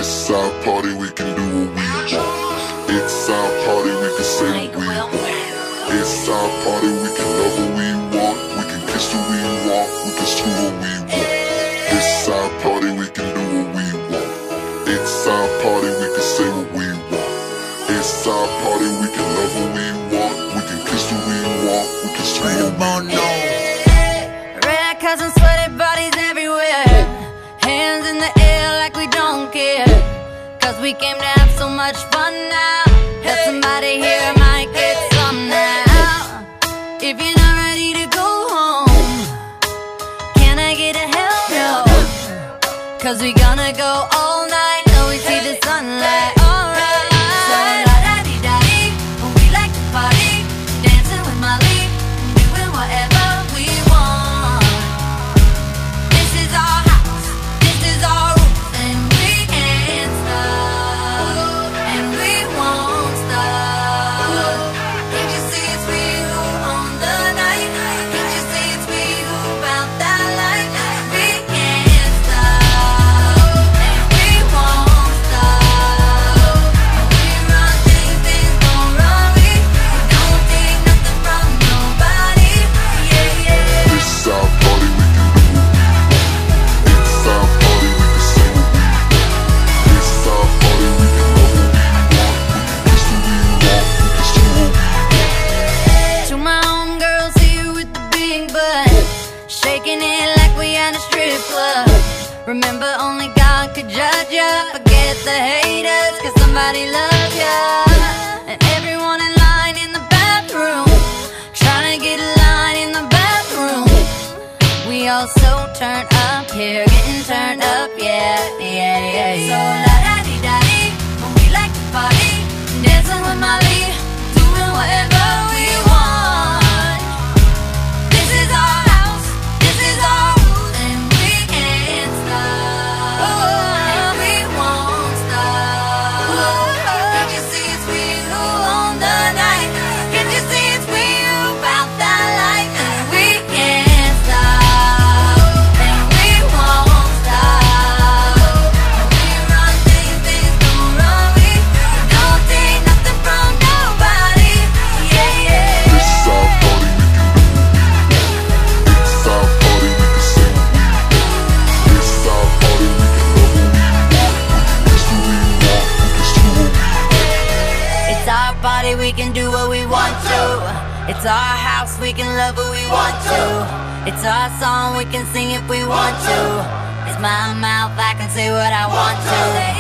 It's our party, we can do what we want. It's our party, we can say what we want. It's our party, we can love what we want. We can kiss who we want, we can screw what we want. It's our party, we can do what we want. It's our party, we can say what we want. It's our party, we can love what we want. We can kiss who we want, we can screw what we want. Red cousins, sweaty bodies everywhere. Hands in the air like we don't care. Cause we came to have so much fun now. Help somebody here might get some now. If you're not ready to go home, can I get a hell no? Cause we gonna go all night till we see the sunlight. Alright. So la-da-dee-da-dee, we like to party, dancing with Molly, doing whatever we want. This is our house, this is our rules, and we can't stop, and we won't stop. Can't you see it's we who own the night? Can't you see it's we who found that light? We can't stop, and we won't stop. We run things, things don't run we. We don't take nothing from nobody. Yeah, yeah. This is our party, we can do what we want. It's our party, we can say what we want. It's our party, we can love what we want. We can kiss who we want, we can screw what we want. To my homegirls here with the big butt, shaking it like we at a strip club. Remember, only God could judge ya. Forget the haters, cause somebody loves ya. And everyone in line in the bathroom, trying to get a line in the bathroom. We all so turned up here, getting turned up, yeah, yeah, yeah, yeah. So la-da-dee-da-dee, we like to party, dancing with Molly, doing whatever we want. This is our house, this is our rules, and we can't stop, and we won't stop. Can't you see it's we who own the night? Can't you see it's we who found that light? We can't stop, and we won't stop. We run things, things don't run we. We don't take nothing from nobody. Yeah, yeah. This is our party, we can do what we want. It's our party, we can say what we want. It's our party, we can love what we want. We can kiss who we want, we can screw what we want. It's our party, we can do what we want to. It's our house, we can love what we want to. It's our song, we can sing if we want to. It's my mouth, I can say what I want to.